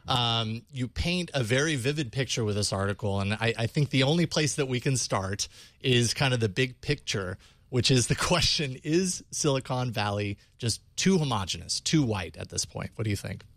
You paint a very vivid picture with this article, and I think the only place that we can start is kind of the big picture, which is the question, is Silicon Valley just too homogenous, too white at this point? What do you think?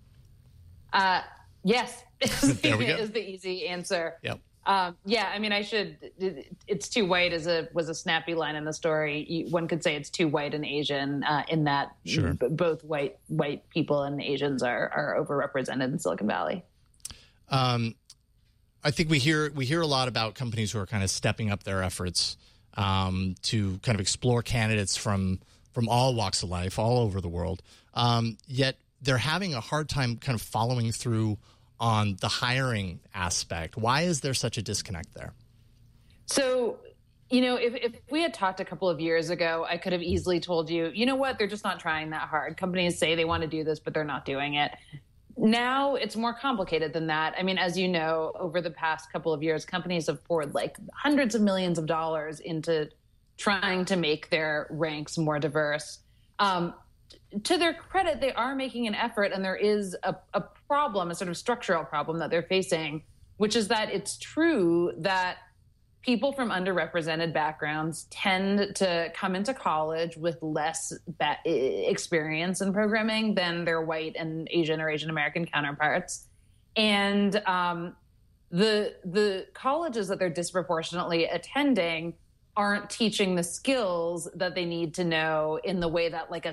Yes, There we go. is the easy answer. Yep. Yeah, I mean, it's too white was a snappy line in the story. One could say it's too white and Asian in that Sure. Both white people and Asians are overrepresented in Silicon Valley. I think we hear a lot about companies who are kind of stepping up their efforts to kind of explore candidates from all walks of life, all over the world. Yet they're having a hard time kind of following through on the hiring aspect. Why is there such a disconnect there? So, if we had talked a couple of years ago, I could have easily told you, you know what, they're just not trying that hard. Companies say they want to do this, but they're not doing it. Now it's more complicated than that. I mean, as you know, over the past couple of years, companies have poured like hundreds of millions of dollars into trying to make their ranks more diverse. To their credit, they are making an effort, and there is a problem, a sort of structural problem that they're facing, which is that it's true that people from underrepresented backgrounds tend to come into college with less experience in programming than their white and Asian or Asian American counterparts. And the colleges that they're disproportionately attending aren't teaching the skills that they need to know in the way that like a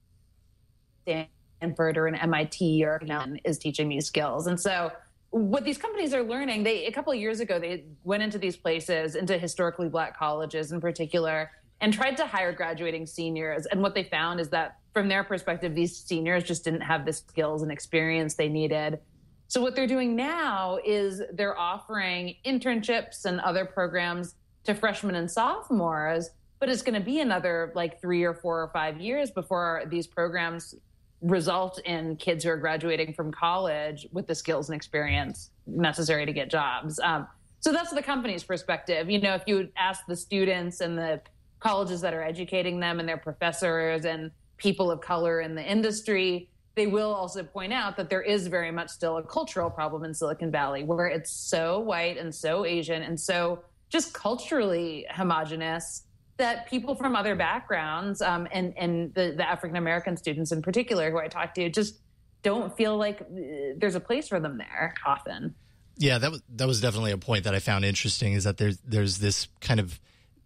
Stanford or an MIT or is teaching these skills. And so what these companies are learning, a couple of years ago, they went into these places, into historically Black colleges in particular, and tried to hire graduating seniors. And what they found is that from their perspective, these seniors just didn't have the skills and experience they needed. So what they're doing now is they're offering internships and other programs to freshmen and sophomores, but it's going to be another like 3 or 4 or 5 years before these programs result in kids who are graduating from college with the skills and experience necessary to get jobs. So that's the company's perspective. If you ask the students and the colleges that are educating them and their professors and people of color in the industry, they will also point out that there is very much still a cultural problem in Silicon Valley where it's so white and so Asian and so just culturally homogenous that people from other backgrounds and the African-American students in particular who I talk to just don't feel like there's a place for them there often. Yeah, that was definitely a point that I found interesting, is that there's this kind of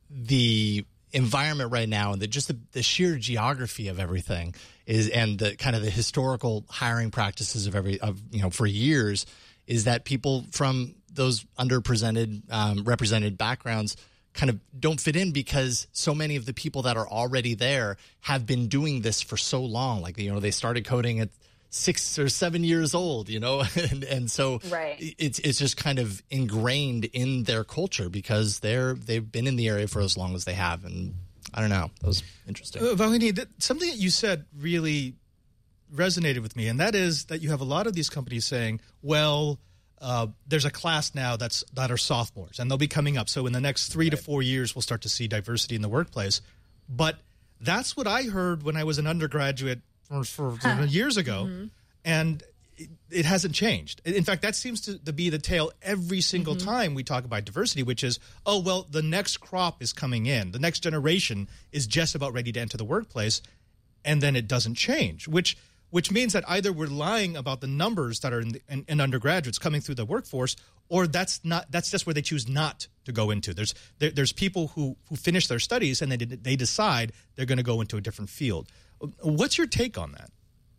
the environment right now, and the sheer geography of everything and the kind of the historical hiring practices for years, is that people from those underrepresented represented backgrounds kind of don't fit in because so many of the people that are already there have been doing this for so long. Like, they started coding at 6 or 7 years old, and so right. It's just kind of ingrained in their culture because they've been in the area for as long as they have. And I don't know, that was interesting. Valhini, something that you said really resonated with me, and that is that you have a lot of these companies saying, well, there's a class now that are sophomores, and they'll be coming up. So in the next 3 to 4 years, we'll start to see diversity in the workplace. But that's what I heard when I was an undergraduate for years ago, mm-hmm. and it hasn't changed. In fact, that seems to be the tale every single mm-hmm. time we talk about diversity, which is, oh, well, the next crop is coming in. The next generation is just about ready to enter the workplace, and then it doesn't change, which means that either we're lying about the numbers that are in undergraduates coming through the workforce, or that's just where they choose not to go into. There's people who finish their studies and they decide they're going to go into a different field. What's your take on that?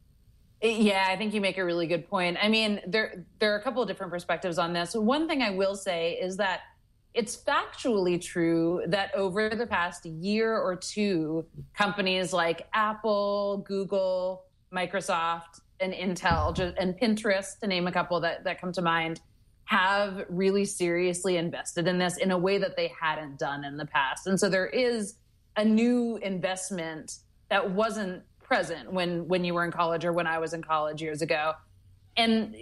Yeah, I think you make a really good point. I mean, there are a couple of different perspectives on this. One thing I will say is that it's factually true that over the past year or two, companies like Apple, Google, Microsoft, and Intel, and Pinterest, to name a couple that come to mind, have really seriously invested in this in a way that they hadn't done in the past. And so there is a new investment that wasn't present when you were in college or when I was in college years ago. And,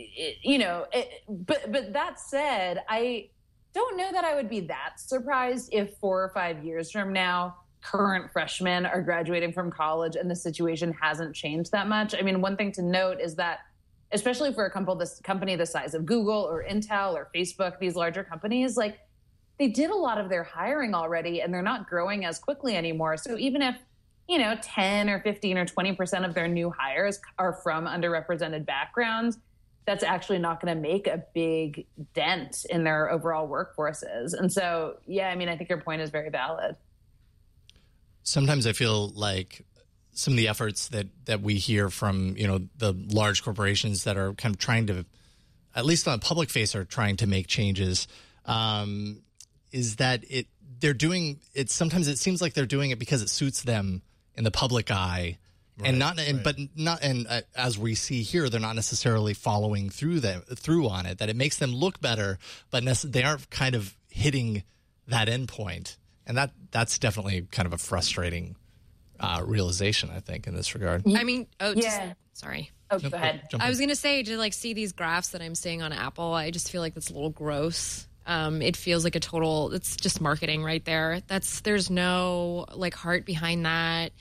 but that said, I don't know that I would be that surprised if 4 or 5 years from now, current freshmen are graduating from college and the situation hasn't changed that much. I mean, one thing to note is that especially for a company the size of Google or Intel or Facebook, these larger companies, like they did a lot of their hiring already and they're not growing as quickly anymore. So even if, 10 or 15 or 20% of their new hires are from underrepresented backgrounds, that's actually not going to make a big dent in their overall workforces. And so, I think your point is very valid. Sometimes I feel like some of the efforts that we hear from, the large corporations that are kind of trying to, at least on a public face, are trying to make changes, is that they're doing it. Sometimes it seems like they're doing it because it suits them in the public eye. Right, as we see here, they're not necessarily following through on it. That it makes them look better, but they aren't kind of hitting that end point, and that's definitely kind of a frustrating realization, I think, in this regard. I mean, sorry. Oh, go ahead. I was going to say, to see these graphs that I'm seeing on Apple, I just feel like that's a little gross. It feels like it's just marketing right there. There's no heart behind that.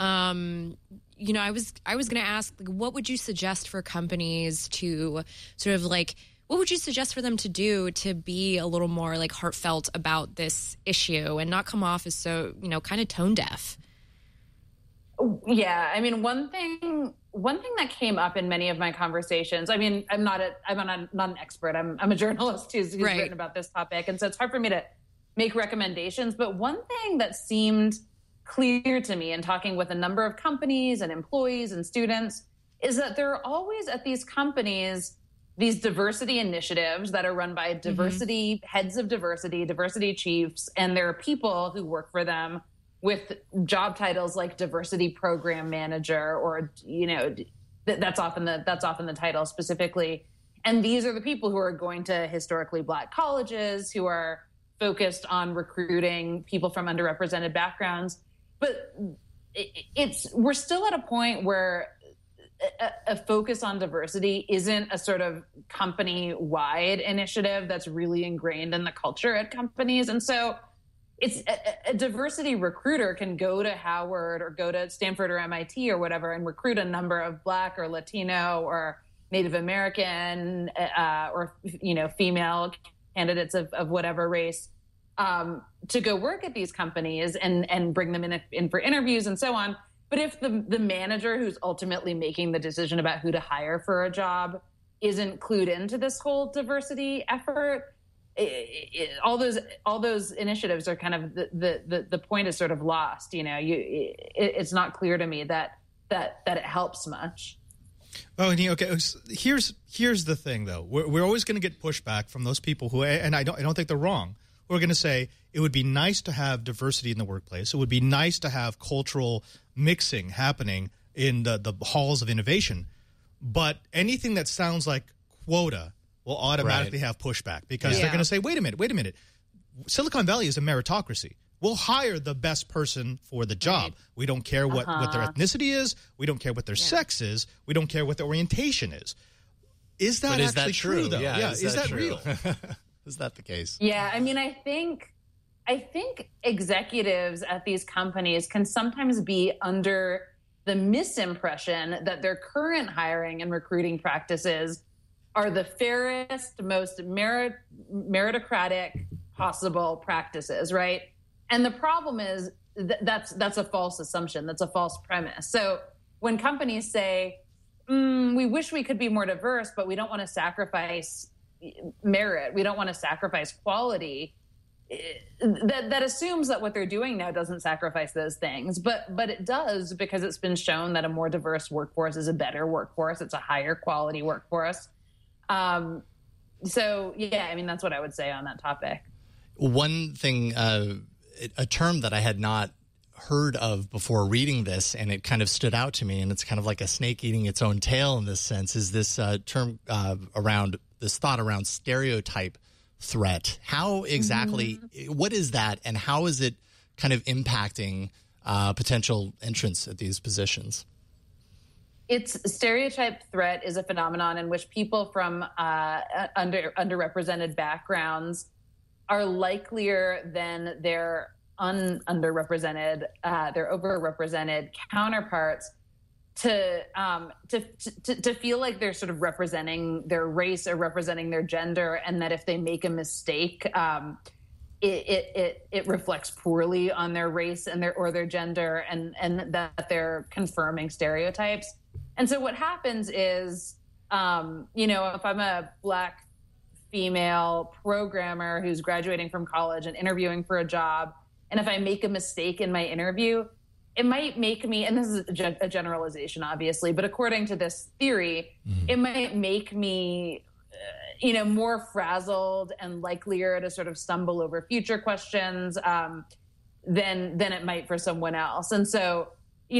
I was going to ask, what would you suggest for companies to sort of what would you suggest for them to do to be a little more heartfelt about this issue and not come off as so, kind of tone deaf? Yeah. I mean, one thing that came up in many of my conversations, I'm not an expert. I'm a journalist who's right. written about this topic. And so it's hard for me to make recommendations. But one thing that seemed clear to me in talking with a number of companies and employees and students is that there are always at these companies these diversity initiatives that are run by diversity heads of diversity chiefs, and there are people who work for them with job titles like diversity program manager, or that's often the title specifically. And these are the people who are going to historically Black colleges, who are focused on recruiting people from underrepresented backgrounds. But we're still at a point where a focus on diversity isn't a sort of company-wide initiative that's really ingrained in the culture at companies. And so it's a diversity recruiter can go to Howard or go to Stanford or MIT or whatever and recruit a number of Black or Latino or Native American or female candidates of whatever race to go work at these companies and bring them in for interviews and so on. But if the manager who's ultimately making the decision about who to hire for a job isn't clued into this whole diversity effort, all those initiatives are kind of the point is sort of lost. It's not clear to me that it helps much. Oh, okay. Here's the thing, though. We're always going to get pushback from those people who, and I don't think they're wrong. We're going to say it would be nice to have diversity in the workplace. It would be nice to have cultural mixing happening in the halls of innovation. But anything that sounds like quota will automatically have pushback because they're going to say, wait a minute. Silicon Valley is a meritocracy. We'll hire the best person for the job. Right. We don't care what their ethnicity is. We don't care what their sex is. We don't care what their orientation is. Is that true, though? Yeah, is that real? Is that the case? Yeah, I mean, I think executives at these companies can sometimes be under the misimpression that their current hiring and recruiting practices are the fairest, most meritocratic possible practices, right? And the problem is that's a false assumption. That's a false premise. So when companies say, we wish we could be more diverse, but we don't want to sacrifice merit, we don't want to sacrifice quality, that assumes that what they're doing now doesn't sacrifice those things, but it does, because it's been shown that a more diverse workforce is a better workforce. It's a higher quality workforce. So yeah, I mean, that's what I would say on that topic. One thing, a term that I had not heard of before reading this, and it kind of stood out to me, and it's kind of like a snake eating its own tail in this sense, is this term around this thought around stereotype threat. How exactly, what is that, and how is it kind of impacting potential entrants at these positions? Stereotype threat is a phenomenon in which people from underrepresented backgrounds are likelier than their underrepresented, their overrepresented counterparts to feel like they're sort of representing their race or representing their gender, and that if they make a mistake, it reflects poorly on their race and their gender, and that they're confirming stereotypes. And so what happens is, if I'm a Black female programmer who's graduating from college and interviewing for a job, and if I make a mistake in my interview, it might make me, and this is a generalization, obviously, but according to this theory, it might make me, more frazzled and likelier to sort of stumble over future questions than it might for someone else. And so,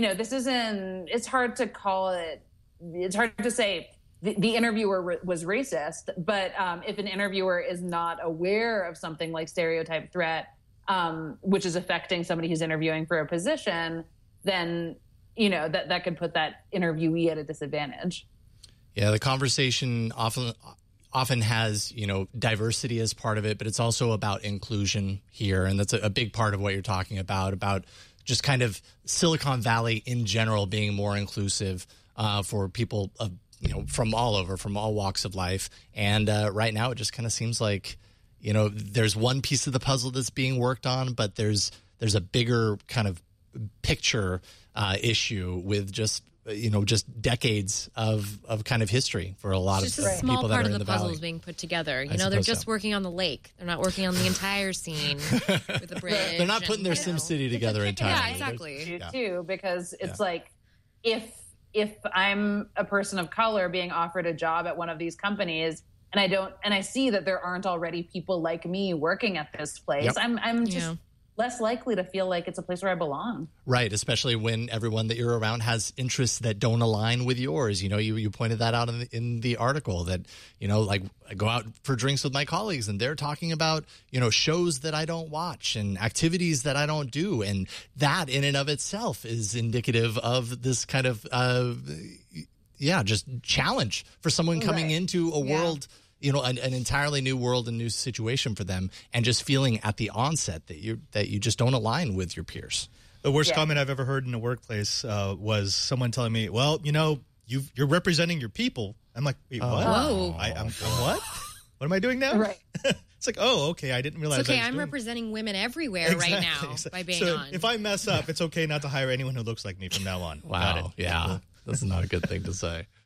it's hard to call it, it's hard to say the interviewer was racist, but if an interviewer is not aware of something like stereotype threat, which is affecting somebody who's interviewing for a position, then, that could put that interviewee at a disadvantage. Yeah, the conversation often has, diversity as part of it, but it's also about inclusion here. And that's a big part of what you're talking about just kind of Silicon Valley in general being more inclusive for people of, from all over, from all walks of life. And right now it just kind of seems like, there's one piece of the puzzle that's being worked on, but there's a bigger kind of picture issue with just decades of kind of history for a lot of people that are in the valley. Just a small part of the puzzle is being put together. They're just working on the lake. They're not working on the entire scene with the bridge. They're not putting their SimCity together entirely. Yeah, exactly. Too, because it's like if I'm a person of color being offered a job at one of these companies, and I see that there aren't already people like me working at this place, I'm just less likely to feel like it's a place where I belong. Right, especially when everyone that you're around has interests that don't align with yours. You pointed that out in the article that, like I go out for drinks with my colleagues and they're talking about, shows that I don't watch and activities that I don't do. And that in and of itself is indicative of this kind of, just challenge for someone coming into a world, an entirely new world and new situation for them, and just feeling at the onset that you just don't align with your peers. The worst comment I've ever heard in a workplace was someone telling me, "Well, you're representing your people." I'm like, "Wait, what? Whoa. I'm what? What am I doing now?" Right. It's like, "Oh, okay. I didn't realize." It's okay. I'm representing women everywhere right now by being on. If I mess up, it's okay not to hire anyone who looks like me from now on. Wow. Yeah, that's not a good thing to say.